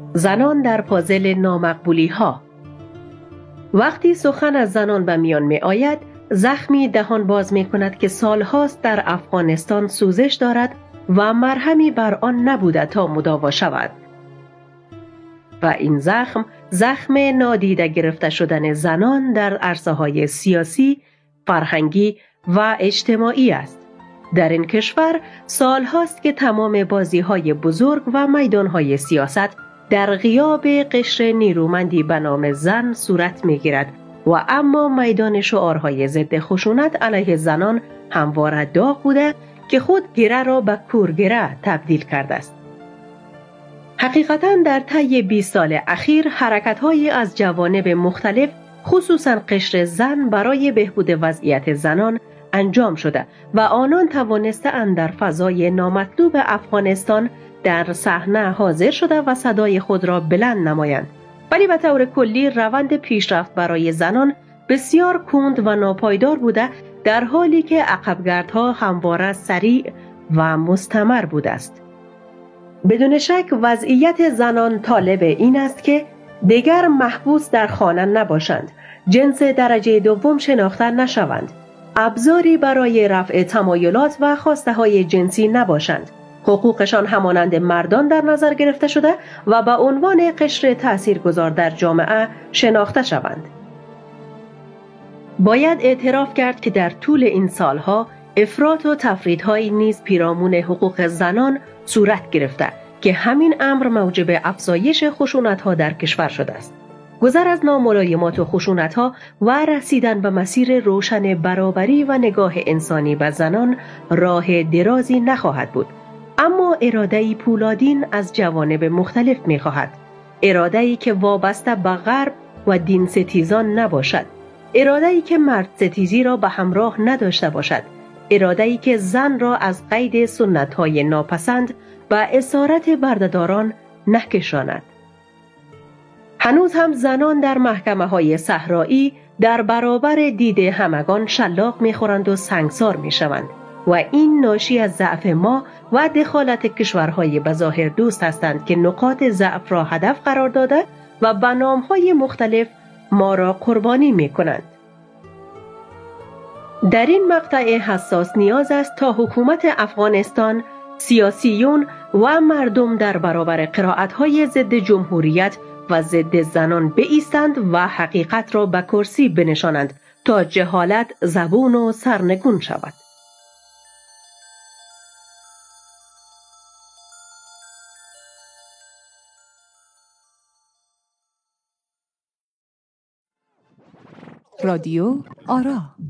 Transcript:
زنان در پازل نامقبولی ها. وقتی سخن از زنان به میان می آید، زخمی دهان باز می کند که سالهاست در افغانستان سوزش دارد و مرهمی بر آن نبوده تا مداوا شود. و این زخم نادیده گرفته شدن زنان در عرصه‌های سیاسی، فرهنگی و اجتماعی است. در این کشور سالهاست که تمام بازی‌های بزرگ و میدان‌های سیاست در غیاب قشر نیرومندی به نام زن صورت می‌گیرد و اما میدان شعارهای ضد خشونت علیه زنان همواره داغ بوده که خود گره را به کورگره تبدیل کرده است. حقیقتاً در طی 20 سال اخیر حرکت‌هایی از جوانب مختلف خصوصاً قشر زن برای بهبود وضعیت زنان انجام شده و آنان توانسته‌اند در فضای نامطلوب افغانستان در صحنه حاضر شده و صدای خود را بلند نمایند. ولی به طور کلی روند پیشرفت برای زنان بسیار کند و ناپایدار بوده، در حالی که عقبگردها همواره سریع و مستمر بوده است. بدون شک وضعیت زنان طالب این است که دیگر محبوس در خانه نباشند، جنس درجه دوم شناخته نشوند، ابزاری برای رفع تمایلات و خواسته های جنسی نباشند، حقوقشان همانند مردان در نظر گرفته شده و به عنوان قشر تاثیرگذار در جامعه شناخته شوند. باید اعتراف کرد که در طول این سالها افراط و تفریط‌هایی نیز پیرامون حقوق زنان صورت گرفته که همین امر موجب افزایش خشونت‌ها در کشور شده است. گذر از ناملایمات و خشونت‌ها و رسیدن به مسیر روشن برابری و نگاه انسانی به زنان راه درازی نخواهد بود، اما اراده‌ای پولادین از جوانب مختلف می‌خواهد. اراده‌ای که وابسته به غرب و دین ستیزان نباشد، اراده‌ای که مرد ستیزی را به همراه نداشته باشد، اراده‌ای که زن را از قید سنت‌های ناپسند و اسارت بردهداران نکشاند. هنوز هم زنان در محکمه‌های صحرایی در برابر دید همگان شلاق می‌خورند و سنگسار می‌شوند و این ناشی از ضعف ما و دخالت کشورهای بظاهر دوست هستند که نقاط ضعف را هدف قرار داده و به نام‌های مختلف ما را قربانی می‌کنند. در این مقطع حساس نیاز است تا حکومت افغانستان، سیاسیون و مردم در برابر قرائت‌های ضد جمهوریت و ضد زنان بایستند و حقیقت را به کرسی بنشانند تا جهالت زبون و سرنگون شود. رادیو آرا